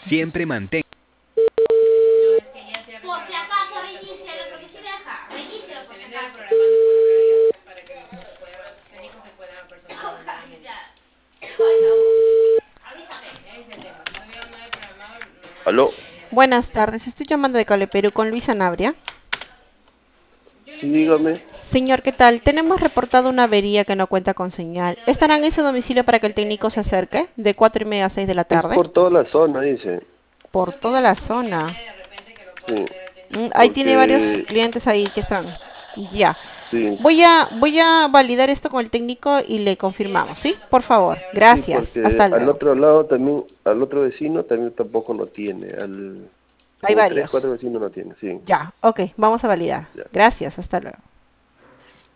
Siempre mantén. Por si acaso, reinícialo, porque si deja. Reinícialo por si acaso. Para que técnicos se puedan personalizar. Avísame. ¿Aló? Buenas tardes, estoy llamando de Cable Perú con Luis Sanabria. Sí, dígame. Señor, ¿qué tal? Tenemos reportado una avería que no cuenta con señal. ¿Estarán en ese domicilio para que el técnico se acerque? De 4:30 a 6 de la Es tarde. por toda la zona, dice. Por toda la zona. Sí, Ahí tiene varios porque... clientes ahí que están. Ya. Sí, Voy a validar esto con el técnico y le confirmamos, ¿sí? Por favor. sí, Gracias. porque Hasta al luego. otro lado también, al otro vecino también tampoco no tiene. Hay Como tres, varios. cuatro vecinos no tiene, sí. Ya, ok, vamos a validar. Ya. Gracias, hasta luego.